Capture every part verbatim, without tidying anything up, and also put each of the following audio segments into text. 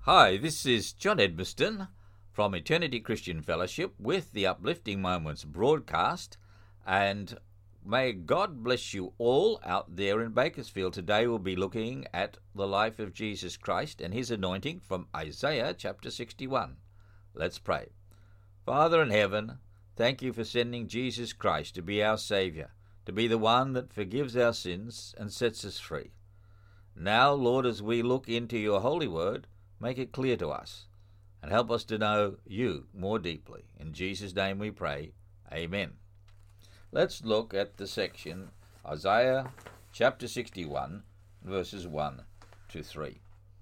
Hi, this is John Edmiston from Eternity Christian Fellowship with the Uplifting Moments broadcast, and may God bless you all out there in Bakersfield. Today we'll be looking at the life of Jesus Christ and his anointing from Isaiah chapter sixty-one. Let's pray. Father in heaven, thank you for sending Jesus Christ to be our Saviour, to be the one that forgives our sins and sets us free. Now, Lord, as we look into your holy word, make it clear to us and help us to know you more deeply. In Jesus' name we pray. Amen. Let's look at the section Isaiah chapter sixty-one, verses one to three.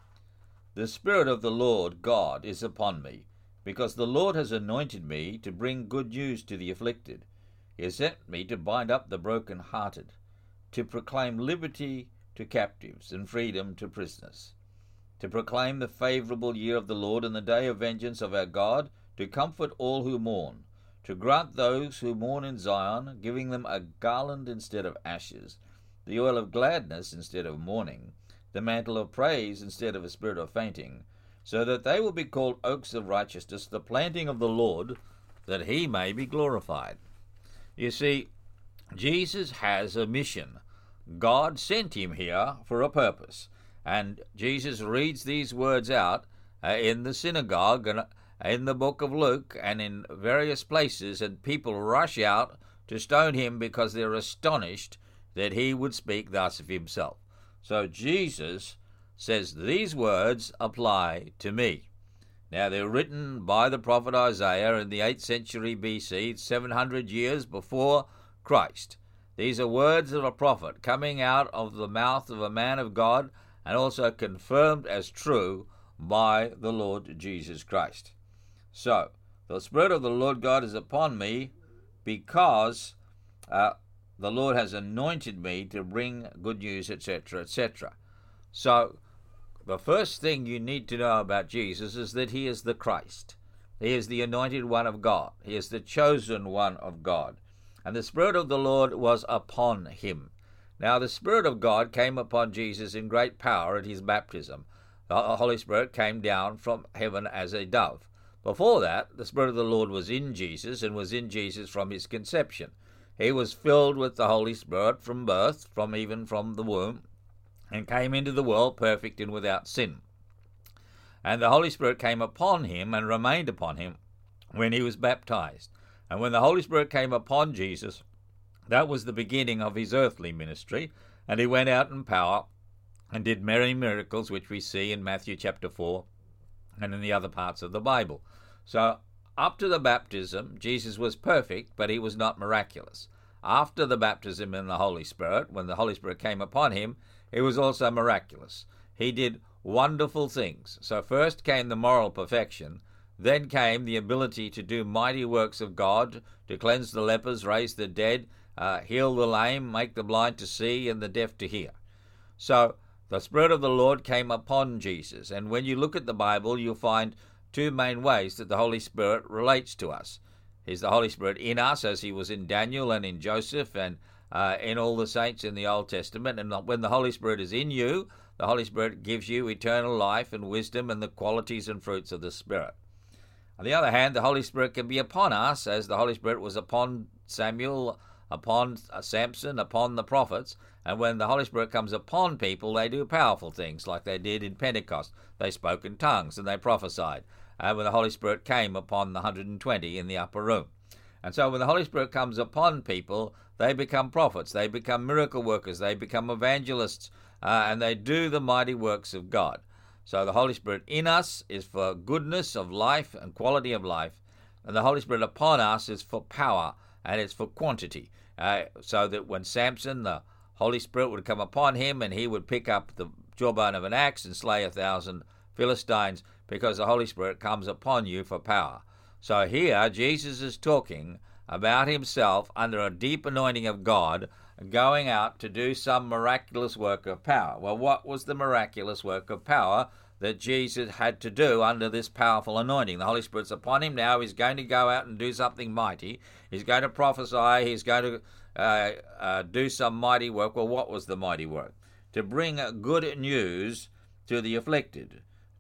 The Spirit of the Lord God is upon me, because the Lord has anointed me to bring good news to the afflicted. He has sent me to bind up the broken-hearted, to proclaim liberty to captives and freedom to prisoners, to proclaim the favourable year of the Lord and the day of vengeance of our God, to comfort all who mourn, to grant those who mourn in Zion, giving them a garland instead of ashes, the oil of gladness instead of mourning, the mantle of praise instead of a spirit of fainting, so that they will be called oaks of righteousness, the planting of the Lord, that he may be glorified. You see, Jesus has a mission. God sent him here for a purpose. And Jesus reads these words out uh, in the synagogue and uh, in the book of Luke and in various places, and people rush out to stone him because they're astonished that he would speak thus of himself. So Jesus says, these words apply to me. Now, they're written by the prophet Isaiah in the eighth century B C, seven hundred years before Christ. These are words of a prophet coming out of the mouth of a man of God, and also confirmed as true by the Lord Jesus Christ. So, the Spirit of the Lord God is upon me because uh, the Lord has anointed me to bring good news, et cetera, et cetera. So, the first thing you need to know about Jesus is that he is the Christ. He is the anointed one of God. He is the chosen one of God. And the Spirit of the Lord was upon him. Now, the Spirit of God came upon Jesus in great power at his baptism. The Holy Spirit came down from heaven as a dove. Before that, the Spirit of the Lord was in Jesus and was in Jesus from his conception. He was filled with the Holy Spirit from birth, from even from the womb, and came into the world perfect and without sin. And the Holy Spirit came upon him and remained upon him when he was baptized. And when the Holy Spirit came upon Jesus, that was the beginning of his earthly ministry, and he went out in power and did many miracles, which we see in Matthew chapter four and in the other parts of the Bible. So up to the baptism, Jesus was perfect, but he was not miraculous. After the baptism in the Holy Spirit, when the Holy Spirit came upon him, he was also miraculous. He did wonderful things. So first came the moral perfection, then came the ability to do mighty works of God, to cleanse the lepers, raise the dead, uh, heal the lame, make the blind to see, and the deaf to hear. So the Spirit of the Lord came upon Jesus. And when you look at the Bible, you'll find two main ways that the Holy Spirit relates to us. He's the Holy Spirit in us, as he was in Daniel and in Joseph and uh, in all the saints in the Old Testament. And when the Holy Spirit is in you, the Holy Spirit gives you eternal life and wisdom and the qualities and fruits of the Spirit. On the other hand, the Holy Spirit can be upon us, as the Holy Spirit was upon Samuel, upon Samson, upon the prophets. And when the Holy Spirit comes upon people, they do powerful things, like they did in Pentecost. They spoke in tongues and they prophesied. And when the Holy Spirit came upon the one hundred twenty in the upper room. And so when the Holy Spirit comes upon people, they become prophets, they become miracle workers, they become evangelists, uh, and they do the mighty works of God. So the Holy Spirit in us is for goodness of life and quality of life, and the Holy Spirit upon us is for power and it's for quantity. Uh, so that when Samson, the Holy Spirit would come upon him and he would pick up the jawbone of an axe and slay a thousand Philistines, because the Holy Spirit comes upon you for power. So here Jesus is talking about himself under a deep anointing of God, going out to do some miraculous work of power. Well, what was the miraculous work of power that Jesus had to do under this powerful anointing? The Holy Spirit's upon him now. He's going to go out and do something mighty. He's going to prophesy. He's going to uh, uh, do some mighty work. Well, what was the mighty work? To bring good news to the afflicted,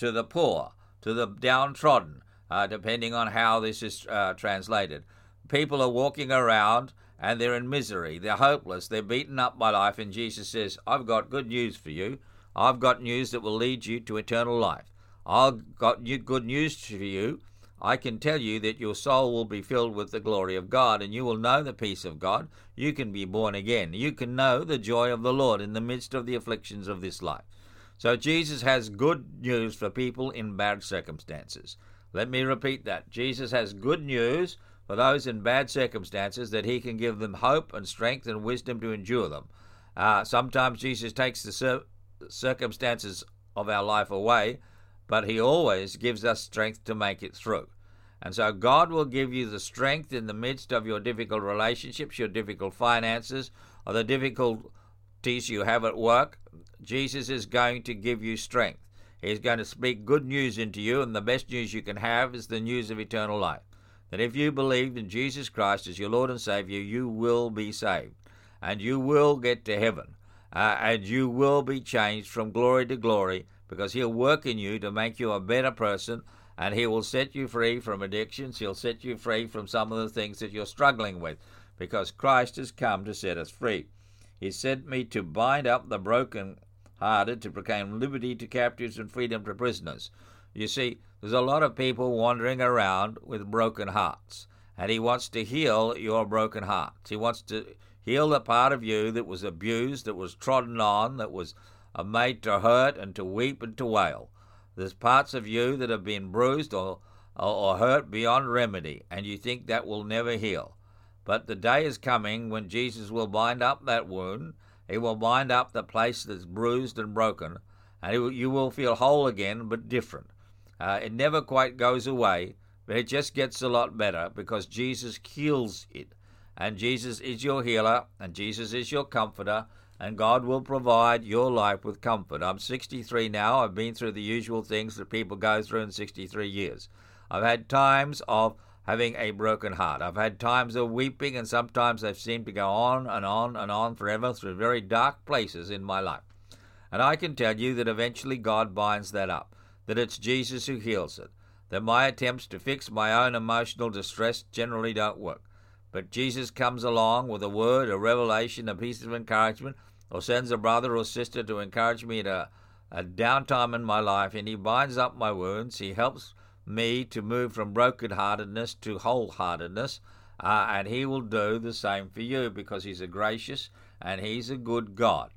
to the poor, to the downtrodden, uh, depending on how this is uh, translated. People are walking around and they're in misery. They're hopeless. They're beaten up by life. And Jesus says, I've got good news for you. I've got news that will lead you to eternal life. I've got good news for you. I can tell you that your soul will be filled with the glory of God, and you will know the peace of God. You can be born again. You can know the joy of the Lord in the midst of the afflictions of this life. So Jesus has good news for people in bad circumstances. Let me repeat that. Jesus has good news for those in bad circumstances, that he can give them hope and strength and wisdom to endure them. Uh, sometimes Jesus takes the cir- circumstances of our life away, but he always gives us strength to make it through. And so God will give you the strength in the midst of your difficult relationships, your difficult finances, or the difficulties you have at work. Jesus is going to give you strength. He's going to speak good news into you, and the best news you can have is the news of eternal life. That if you believe in Jesus Christ as your Lord and Savior, you will be saved, and you will get to heaven, uh, and you will be changed from glory to glory, because he'll work in you to make you a better person, and he will set you free from addictions. He'll set you free from some of the things that you're struggling with, because Christ has come to set us free. He sent me to bind up the broken-hearted, to proclaim liberty to captives and freedom to prisoners. You see, there's a lot of people wandering around with broken hearts, and he wants to heal your broken hearts. He wants to heal the part of you that was abused, that was trodden on, that was are made to hurt and to weep and to wail. There's parts of you that have been bruised or, or, or hurt beyond remedy, and you think that will never heal. But the day is coming when Jesus will bind up that wound. He will bind up the place that's bruised and broken, and will, you will feel whole again, but different. Uh, it never quite goes away, but it just gets a lot better, because Jesus heals it. And Jesus is your healer, and Jesus is your comforter, and God will provide your life with comfort. I'm sixty-three now. I've been through the usual things that people go through in sixty-three years. I've had times of having a broken heart. I've had times of weeping, and sometimes they've seemed to go on and on and on forever through very dark places in my life. And I can tell you that eventually God binds that up, that it's Jesus who heals it, that my attempts to fix my own emotional distress generally don't work. But Jesus comes along with a word, a revelation, a piece of encouragement, or sends a brother or sister to encourage me at a, a downtime in my life, and he binds up my wounds. He helps me to move from brokenheartedness to wholeheartedness, uh, and he will do the same for you, because he's a gracious and he's a good God.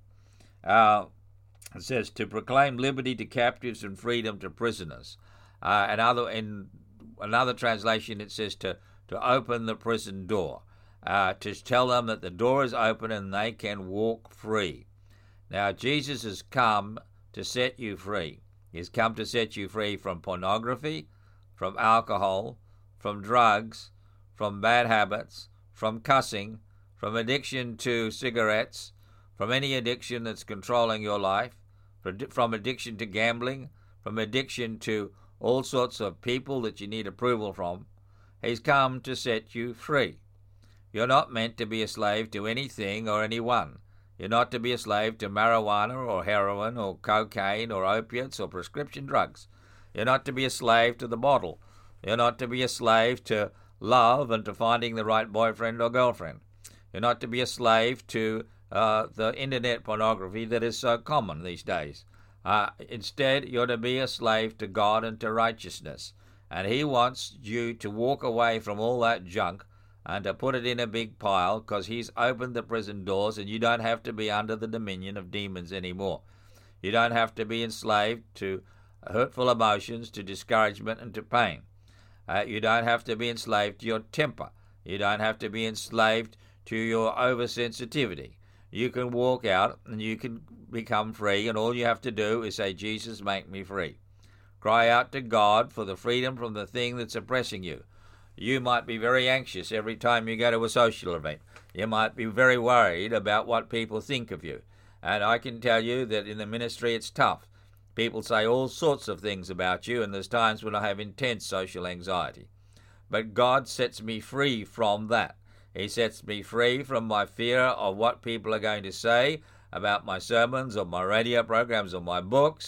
Uh, it says to proclaim liberty to captives and freedom to prisoners. Uh, and other, in another translation it says to, to open the prison door. Uh, to tell them that the door is open and they can walk free. Now, Jesus has come to set you free. He's come to set you free from pornography, from alcohol, from drugs, from bad habits, from cussing, from addiction to cigarettes, from any addiction that's controlling your life, from addiction to gambling, from addiction to all sorts of people that you need approval from. He's come to set you free. You're not meant to be a slave to anything or anyone. You're not to be a slave to marijuana or heroin or cocaine or opiates or prescription drugs. You're not to be a slave to the bottle. You're not to be a slave to love and to finding the right boyfriend or girlfriend. You're not to be a slave to uh, the internet pornography that is so common these days. Uh, instead, you're to be a slave to God and to righteousness. And he wants you to walk away from all that junk and to put it in a big pile, because he's opened the prison doors and you don't have to be under the dominion of demons anymore. You don't have to be enslaved to hurtful emotions, to discouragement and to pain. Uh, you don't have to be enslaved to your temper. You don't have to be enslaved to your oversensitivity. You can walk out and you can become free, and all you have to do is say, Jesus, make me free. Cry out to God for the freedom from the thing that's oppressing you. You might be very anxious every time you go to a social event. You might be very worried about what people think of you. And I can tell you that in the ministry it's tough. People say all sorts of things about you, and there's times when I have intense social anxiety. But God sets me free from that. He sets me free from my fear of what people are going to say about my sermons or my radio programs or my books or,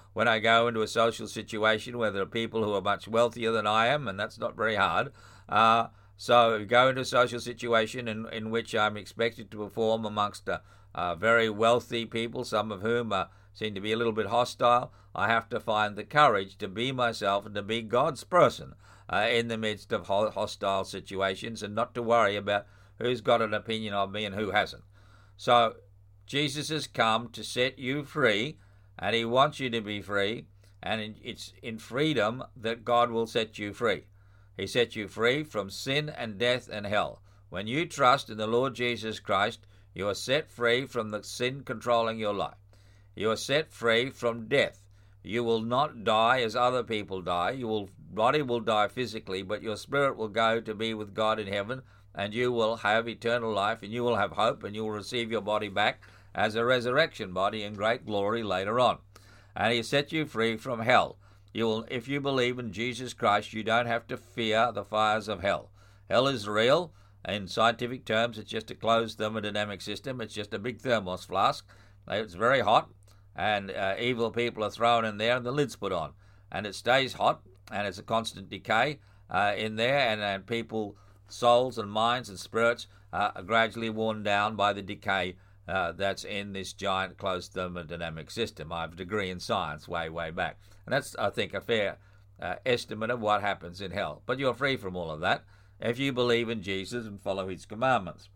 when I go into a social situation where there are people who are much wealthier than I am, and that's not very hard. Uh, so go into a social situation in, in which I'm expected to perform amongst uh, uh, very wealthy people, some of whom uh, seem to be a little bit hostile. I have to find the courage to be myself and to be God's person uh, in the midst of ho- hostile situations, and not to worry about who's got an opinion of me and who hasn't. So Jesus has come to set you free, and he wants you to be free, and it's in freedom that God will set you free. He set you free from sin and death and hell. When you trust in the Lord Jesus Christ, you are set free from the sin controlling your life. You are set free from death. You will not die as other people die. Your body will die physically, but your spirit will go to be with God in heaven, and you will have eternal life, and you will have hope, and you will receive your body back as a resurrection body in great glory later on. And he set you free from hell. You will, if you believe in Jesus Christ, you don't have to fear the fires of hell. Hell is real. In scientific terms, it's just a closed thermodynamic system. It's just a big thermos flask. It's very hot, and uh, evil people are thrown in there, and the lid's put on. And it stays hot, and it's a constant decay uh, in there, and, and people, souls and minds and spirits uh, are gradually worn down by the decay uh, that's in this giant closed thermodynamic system. I have a degree in science way, way back. And that's, I think, a fair uh, estimate of what happens in hell. But you're free from all of that if you believe in Jesus and follow his commandments.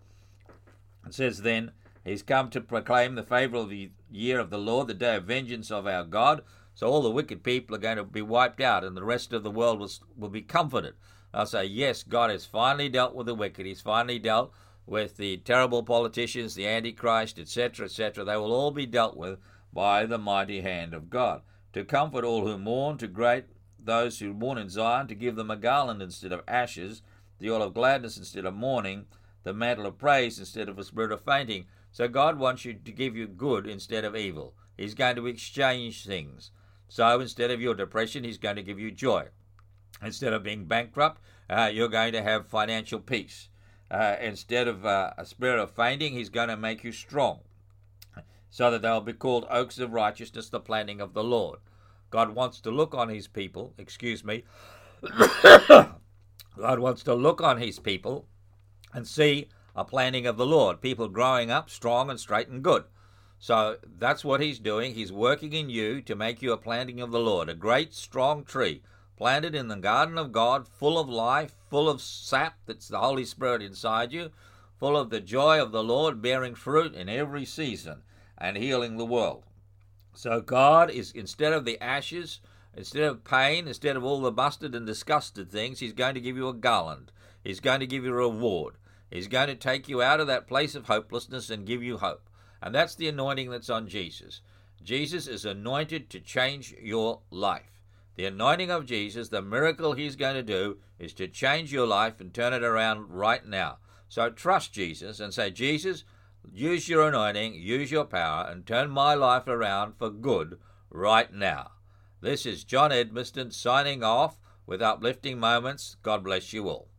It says then, he's come to proclaim the favourable year of the Lord, the day of vengeance of our God. So all the wicked people are going to be wiped out, and the rest of the world will, will be comforted. I'll say, yes, God has finally dealt with the wicked. He's finally dealt with the terrible politicians, the Antichrist, et cetera, et cetera. They will all be dealt with by the mighty hand of God. To comfort all who mourn, to greet those who mourn in Zion, to give them a garland instead of ashes, the oil of gladness instead of mourning, the mantle of praise instead of a spirit of fainting. So God wants you to give you good instead of evil. He's going to exchange things. So instead of your depression, he's going to give you joy. Instead of being bankrupt, uh, you're going to have financial peace. Uh, instead of uh, a spirit of fainting, he's going to make you strong, so that they'll be called oaks of righteousness, the planting of the Lord. God wants to look on his people, excuse me, God wants to look on his people and see a planting of the Lord, people growing up strong and straight and good. So that's what he's doing. He's working in you to make you a planting of the Lord, a great strong tree, planted in the garden of God, full of life, full of sap, that's the Holy Spirit inside you, full of the joy of the Lord, bearing fruit in every season and healing the world. So God is, instead of the ashes, instead of pain, instead of all the busted and disgusted things, he's going to give you a garland. He's going to give you a reward. He's going to take you out of that place of hopelessness and give you hope. And that's the anointing that's on Jesus. Jesus is anointed to change your life. The anointing of Jesus, the miracle he's going to do, is to change your life and turn it around right now. So trust Jesus and say, Jesus, use your anointing, use your power, and turn my life around for good right now. This is John Edmiston signing off with Uplifting Moments. God bless you all.